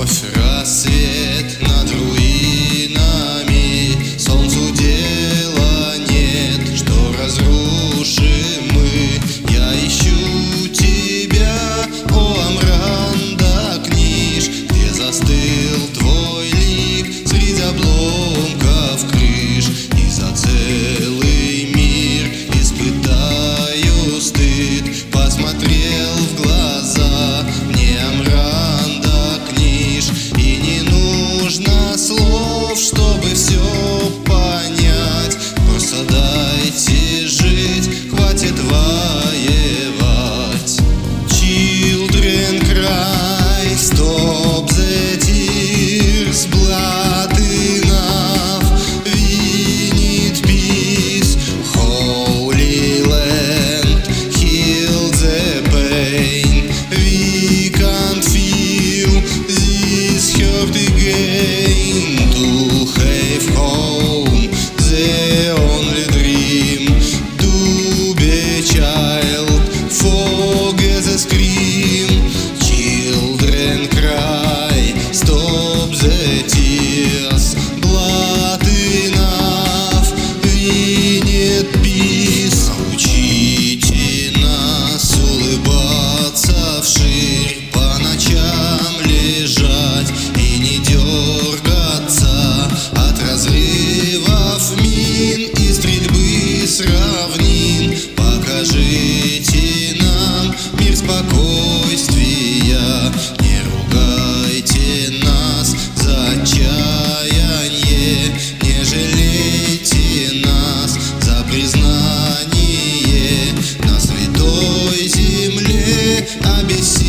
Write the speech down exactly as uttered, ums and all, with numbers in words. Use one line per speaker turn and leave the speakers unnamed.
вновь рассвет над руинами. Солнцу дела нет, что разрушим мы. Я ищу тебя, о Амран да Книш, где застыл твой лик среди обломков крыш. И за целый мир испытаю стыд. Посмотрел в глаза мне, Амран да Книш, и не нужно слов, чтобы все понять. Просто дайте жить, хватит воевать. Children cry, stop the tears, blood enough, we need peace. Holy land, heal the pain, we can't feel this hurt again. To have home, the only dream, to be a child, forget the scream. Children cry, stop the tears, blood enough, we need peace. Научите нас улыбаться вширь, по ночам лежать и не дергаться от разрывов мин и стрельбы с равнин. Покажите нам мир спокойствия, не ругайте нас за отчаяние, не жалейте нас за признание на святой земле обессиления.